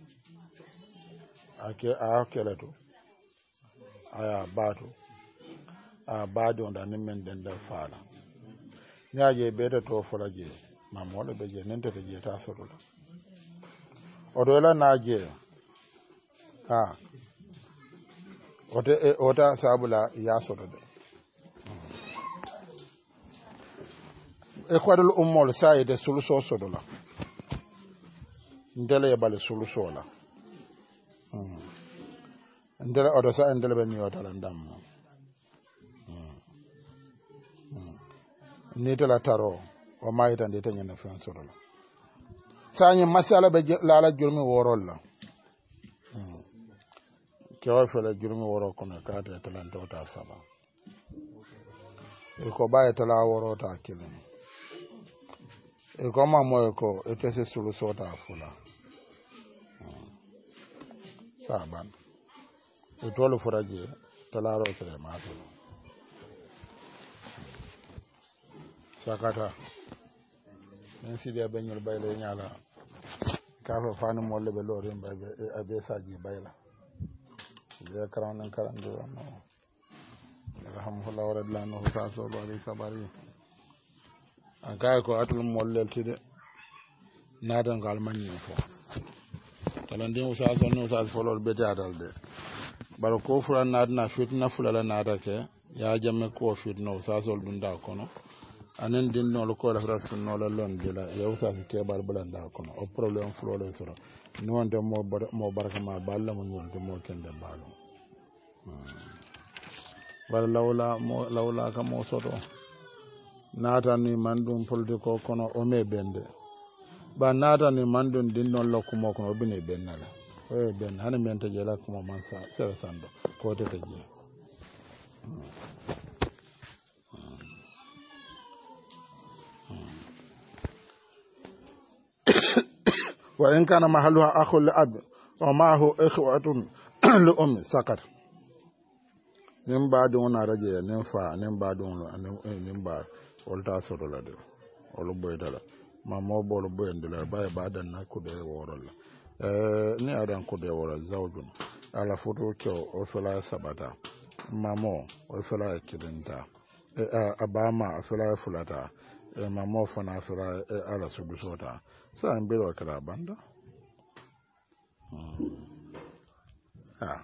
A: ake a keleto aya batu a bado da nimen den da fala nyaaje beta to fula je mama wala be je nenta te je ta soro odo la naje ha Ota ota sabula ya soto de e kwadul ummol sayde suluso sodola ndele bale suluso la hmm ndele odo sa ndele ben yota la ndam hmm ni tala taro o mayita de tanya na fen sodola sanyi masala be la la jurmi worol la kewa fele jurmi woro kono kate talanta wata saba e ko baye tala woro ta kilin e ko ma moy ko e tese sulu sota fula saban e tolu furaje tala ro tere ma so sakata men sidia benyol bayle nyala ka fa fanu molle be lore mbabe abe saji bayla ya karanan karando no alhamdulillah wa radiyallahu ta'ala so bari sabari aka ko atul mollel tide nadan gal manni fo talande usa so no usa folol bete adal de bar ko furan nadna fitna fulala nadake ya jamme ko fitna usa so dunda kono anen din no ko la rasul no la lon dila ya usa ke bar bulanda kono o problem fulole soro ni wonde mo mo baraka ma balla mo wonde mo kende balo wala lawla mo lawla ka mo soto nata ni mandum polde ko kono o me bende ba nata ni mandum din non lokko mo kono bine bennala o ben hani men to jela ko mo man sa sere sando ko te je wa in kana mahalluha akhul li ab wa ma'ahu ikhwatun li ummi sakat nin ba dun na raje nin fa nin ba dun nin ba wolta soro la de wolu boy dala ma mo bolu boy ndila bay ba dan na ku de worol eh ni adan ku de worol zawjun ala foto kyo o fela sabata mamo o fela kidinta e abama o fela fulata e mamo fana fela ala subusota sa mbiro kala banda ah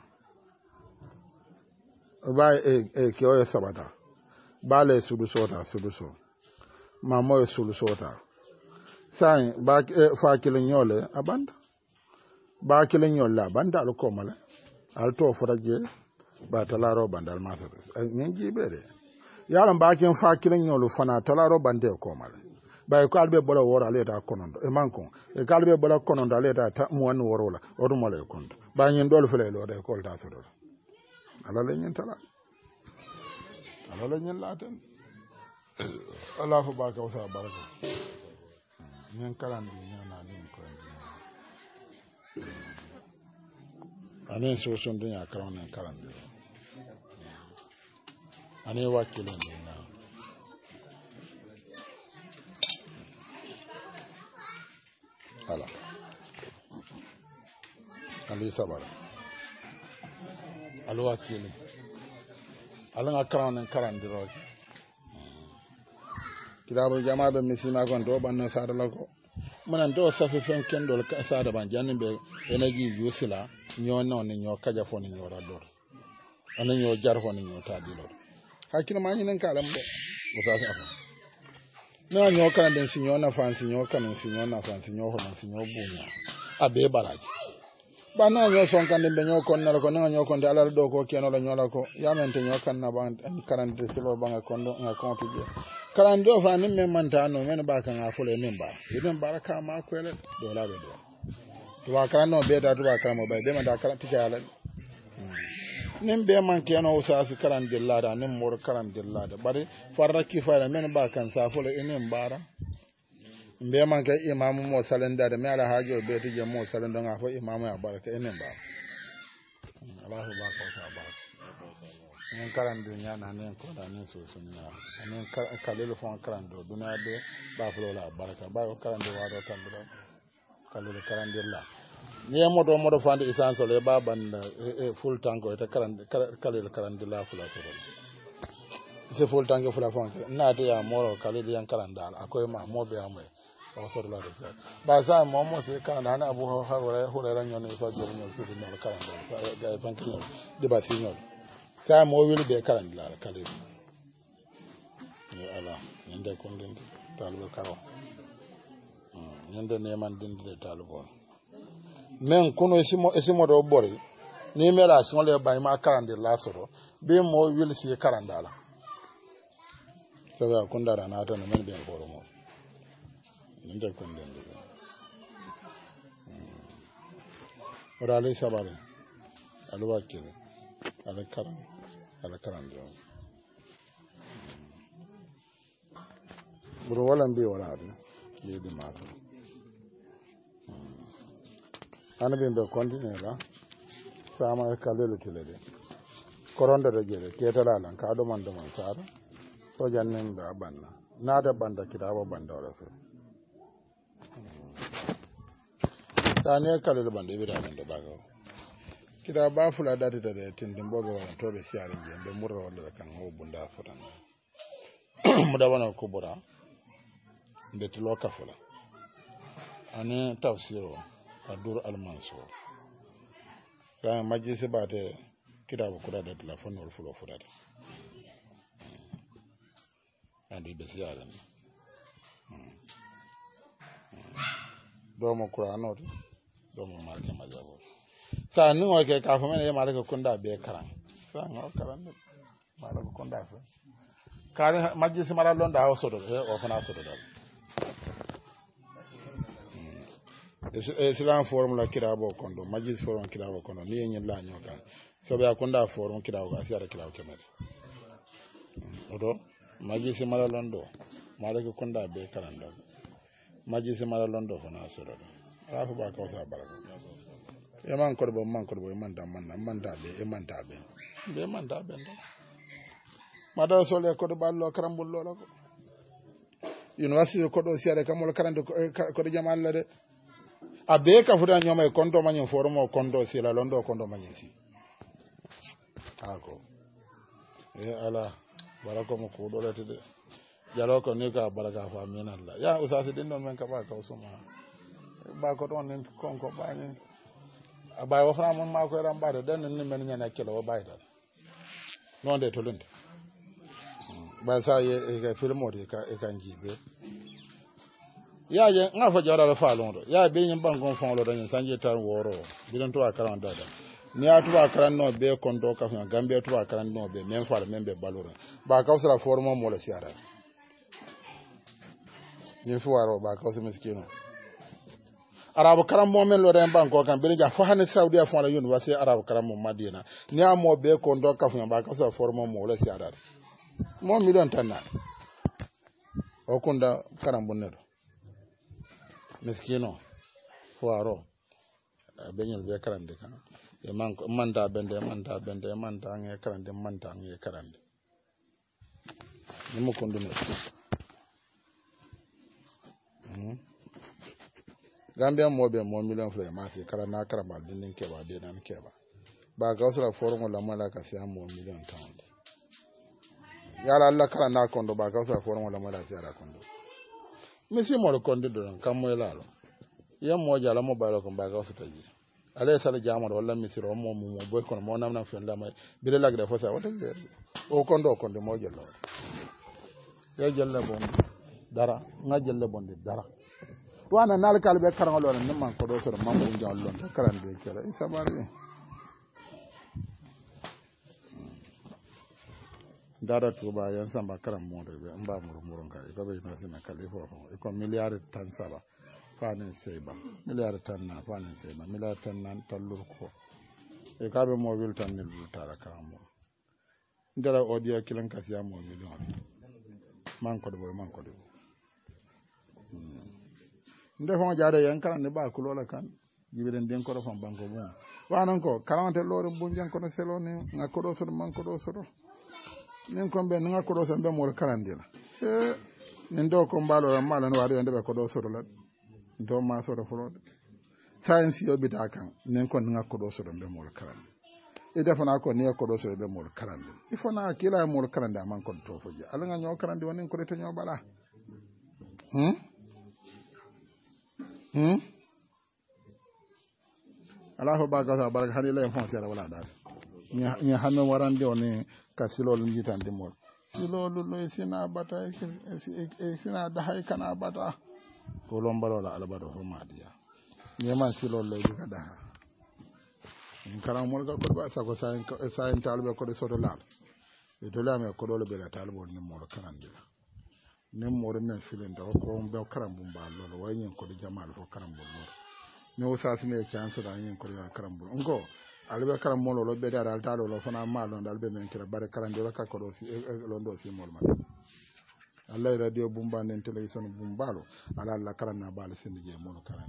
A: ba e e kyo sabata bale subusota subuso mamo e subusota sai ba fa kilin yole abanda ba kilin yolle abanda alkomale alto furaje ba talaro bandal masar ngen jibere yaran ba kin fa kilin yolu fana talaro bande ko male ba ko albe bola wora leta konondo e manko e kalbe bola konondo leta ta mu wan worola odu mole kondo ba nyen dol fele lo de ko ta sodo ala le nyen tala ala le nyen laten Allah fu baraka wa baraka nyen kalan di nyana ni ko ane so son dunya karan nan karan da ane wakilin na ala ali sabara alo wakilin alanga karan nan karan da roki kidabo jama'a be misima gon do banna sadala ko manan do safi fen kendol ka sada ban janin be energy yusila nyo no ni nyo kaja fo ni nyo rador ana nyo jar fo ni nyo tadi lor hakina ma nyinen kalam be o sa sa na nyo kan den si nyo na fan si nyo kan si nyo na fan si nyo ho na si nyo bunya abe baraji ba na nyo son kan den be nyo kon na ko na nyo kon dala do ko keno la nyo la ko ya mente nyo kan na ban kan de silo banga kondo nga kontu je karan do fa nin men manta no men ba kan afule men ba idan baraka ma ko ele do la be do to wa kan no be da to wa kan mo ba de man da karan tika ala nin be man ke no usa su karan dilla da nin mor karan dilla da bari farra kifara men ba kan sa afule inin bara be man ke imamu mo salenda da me ala hajo be to je mo salenda nga fo imamu ya baraka inin ba Allahu ba ko sa ba nin karan dunya na nin ko da nin so sunna nin kalelo fon karan do dunya be ba fulo la baraka ba ko karan do wa do tan do kalelo karan dilla ni modo modo fande essence le ba ban e full tanko eta karan kalelo karan dilla fulo so do se full tanko fulo fon na to ya moro kalelo yan karan dal akoy ma mo be amwe o so do la do ba sa mo mo se kan na abu ha hore hore ran yon so do nyon so do karan do ga fan kin de ba si nyon ta mo wili be karan la kale ni ala nyande kon den talbo karo nyande ne man din de talbo men kuno esimo esimo do bori ni mera so le bay ma karan de la soro be mo wili si karan dala sabe kon dara na ta men be boro mo nyande kon den de ora le sabare alwa kile ala karan ala karan do buru wala mbi wala adu ni di ma ana be be continue la sama kalelo tilede koronda da jere ketala lan ka do man do man sara so jannen da banna na da banda kitaba banda wala so tane kalelo banda be da nan da baga kida ba fula dati da tindin bobe wala to be siarin je be murra wala kan ho bunda fotan mu da wana kubura be to loka fula ane tafsiro adur al mansur kan majisi bate kida ba kuda da telefon wal fulo fuda andi be siarin do mo qur'ano do mo marke majabo sa ni o ke ka fa men e mala ko kunda be karan sa no karan mala ko kunda fa kare majisi mala londa ha sodo e o fana sodo dal e silan formula kirabo kondo majisi formula kirabo kondo ni yen la nyoka so be akunda formula kirabo ga siara kirabo kemer odo majisi mala londo mala ko kunda be karan dal majisi mala londo fana sodo ala fo ba ka sa baraka e man ko bo man ko bo man da man man da be e man da be be man da be ndo mada so le ko do ballo karambul lo ko university ko do siare kamol karande ko do jama Allah de abe ka fuda nyoma e konto manyo forumo konto sila londo konto manyo si ako e ala barako mo ko do lati de jalo ko ni ka baraka fa min Allah ya usasi din non men ka ba ka usuma ba ko don nen konko ba ni aba wa fa mon ma ko ram ba de den ni men nyana kilo ba ida non de to lunde ba sa ye ka filmo de ka e kan jibe ya je nga fa jara fa londo ya be nyin bangon fa lo dan sanje tan woro bidan to akaran dada ni atu akaran no be kondo ka fa gambe to akaran no be men fa men be balura ba ka usra formo mo la siara ni fu waro ba ka usra miskino arabu karam mo men lo den banko kan be ja fa hanen saudi fa la university arabu karam mo madina ni amo be kondo ka fa ba ka usra formo mo la siara mo million tan na o kunda karam bonnedo miskino fuaro benyel be karande kan e man manda bende manda bende manda nge karande manda nge karande nimu konduno hmm gambia mo be mo million fle ma fi karana karamba dinin keba de nan keba ba gawsura forum la mala ka si mo million pound yala Allah karana kondo ba gawsura forum la mala fi ara kondo misi mo kondi do kan mo lalo yam mo jala mo balo ko baga so taji ale sala jamor wala misi ro mo mo boy kono mo namna fen la may bile lagde fo sa wata de o kondo kondo mo jalla ya jalla bon dara nga jalla bon dara wana nal kalbe karangolo ne man ko do so mambo njaw lon karande kala isabari dara tuba yan samba karam mo de be mba muru muru ka ko be na sina kalifo ko milliard tan saba fanen seyba milliard tan na fanen seyba milliard tan nan tallur ko e ka be mo wil tan ni tara karamo ndara odia kilan ka siya mo million man ko do man ko do nde fon jaade yan karan ne ba ko lola kan jibiden den ko do fon banko bon wanan ko karante lore bunjan ko no seloni ngakko do so man ko do so do nin kombe nga ko do so be mo karandila e nin do ko mbalo mala no wadi ndebe ko do so do la do ma so do folo science yo bita kan nin ko nga ko do so do be mo karandila e defana ko ne ko do so be mo karandila ifona kila mo karandila man ko to foje ala nga nyo karandi wonin ko to nyo bala hm hm Allahu baka sa baraka hani la fon sera wala dal nya nya hamme warande oni ka silol njitande mol silolu loy sina bata e sina da hay kana bata ko lombalo la albado ho madiya ne man silol loy ka da en karam mol ga ko ba sa ko sa sa en talbe ko de sodo la e to la me ko do le be la talbo ni mol karandila ne mol men filenda ko be karam bu ba lolo way nyen ko de jamal ko karam bu lolo ne o sa sine chance da nyen ko ya karam bu ngo albe karam molo lo be dara alta lo fana ma lo dal be men kira bare karam do ka ko do si lo ndo si mol ma Allah radio bumba nen television bumbalo ala Allah karam na bal sin je molo karam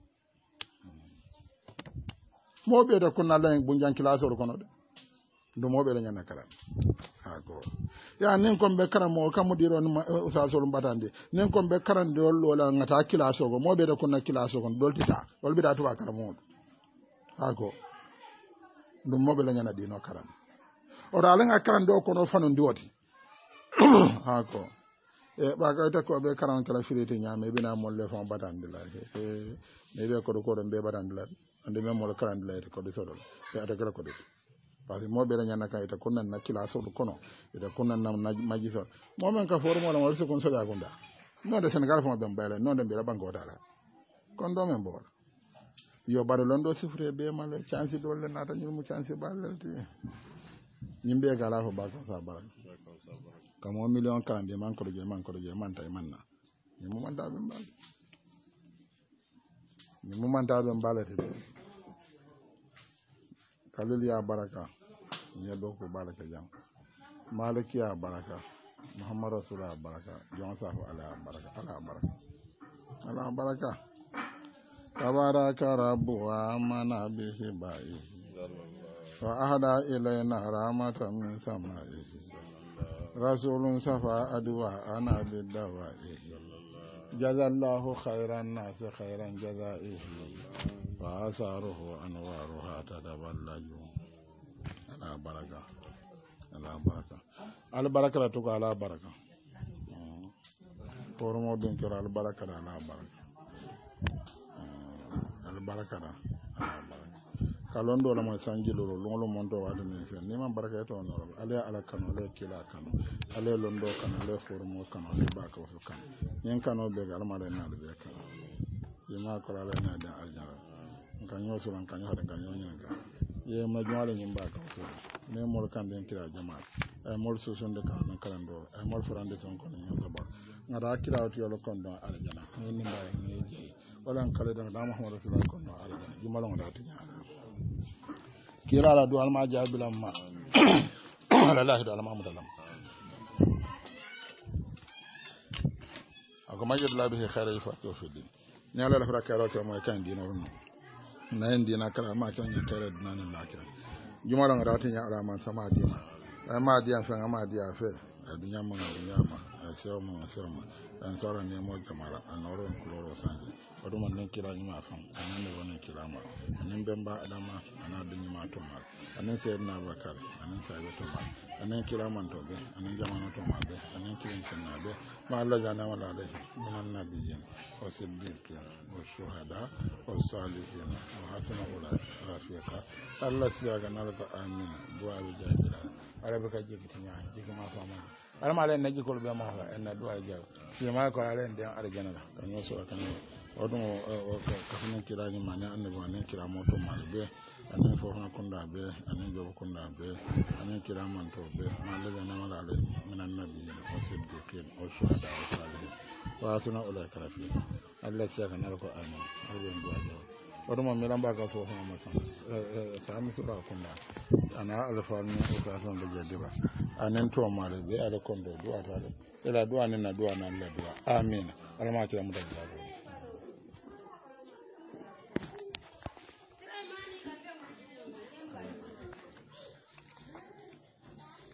A: mo be da kunna la bunjan kilaso ko no de do mo be la nyana karam ha go ya nen ko be karam mo kam diro no usa so lo batande nen ko be karam do lo la ngata kilaso go mo be da kunna kilaso ko dolti ta wol bi da to karam mo ha go dum mobe la nyana dino karam ora ala karam do ko no fanu ndiwoti ha ko e ba ga ta ko be karam kala firete nyame bina mo le fon batande la e ne be ko do ko do be batande la ande me mo karam la ko do sodol e ata kala ko do parce que mobe la nyana kay ta kunnan na kila so do kono e ta kunnan na maji so mo men ka for mo la mo so kon so ga gonda no de Senegal fon be mbele no de be la bango dala kon do men bo yo bare londo sifre be male chance dolle nata nyum chance ballalti nyimbe gala ho ba ko sa bara kamo million kan de man ko je man ko je man tay manna ni mo manda be mbal ni mo manda be mbalati kalil ya baraka ni do ko baraka jam maliki ya baraka muhammad rasulullah baraka jon sa ala baraka ala baraka ala baraka تبارك رب ومن به بائه وأهدى إلينا رحمة من سمائه رسول صفى أدواءنا بالدوائه جزا الله خير الناس خيرا جزائه وآثاره أنوارها تتبلج على بركة على بركة على بركة لا تقع على بركة فورمو دنكر على بركة على بركة على بركة على بركة kalondo la mo sanjilo longolo monto wadu ni fe ni man baraka to no ale ala kanu le kila kanu ale londo kanu le formo kanu le ba ka so kanu nyen kanu be ga ma le na be kanu yima ko ala na da aljara kan yo so kan yo kan yo nyen ka ye ma jwale nyim ba ka so ne mo kan den kila jama ay mo so son de kan na kalando ay mo frande son ko ni so ba ngada kila to yo kon do aljana ni ni ba ni je wala kala da da muhammad rasulullah kon do aljana jumalo ngada tinya kira la do alma jabilam ma ala la do alma mudalam ako majid la bi khayra ifatu fi din ni ala la fraka ro to mo kan dino no na indi na kala ma kan ni kare dinan la kira jumala ngara tinya ala man sama dina ma dia fa ma dia fe dunya ma dunya ma sewa ma sewa ma an sara ne mo jamara anoro kloro sanje odo man nen kila nyima fam anan ne wonen kila ma anan bemba adama ana dunyi ma to ma anan sayyidina bakar anan sayyid to ma anan kila man to be anan jamana to ma be anan kilin sunna be ma Allah jana wala alaihi minan nabiyyin wa siddiqin wa shuhada wa salihin wa hasuna ulai rafiqa Allah siyaga nalaka amin du'a bi jahila arabaka jikitinya jikima fama alama len naji kol be ma fa en du'a jaw fi ma ko alen den arjana la kan yo so kan odun o ka finin kira ni manya annabi wannan kira moto mal be anan fo na kunda be anan jobo kunda be anan kira man to be ma la na mala ale min annabi wa siddiqin wa shuhada wa salihin wa asuna ulai karafi Allah ya kana ko amin arben du'a jaw odun mo mi lamba ka so fa ma san ta mi sura kunda ana alfanu o ka son da jadiba anan to male be ala kondo du'a ta ila du'a ni na du'a na Allah du'a amin alama kira mu da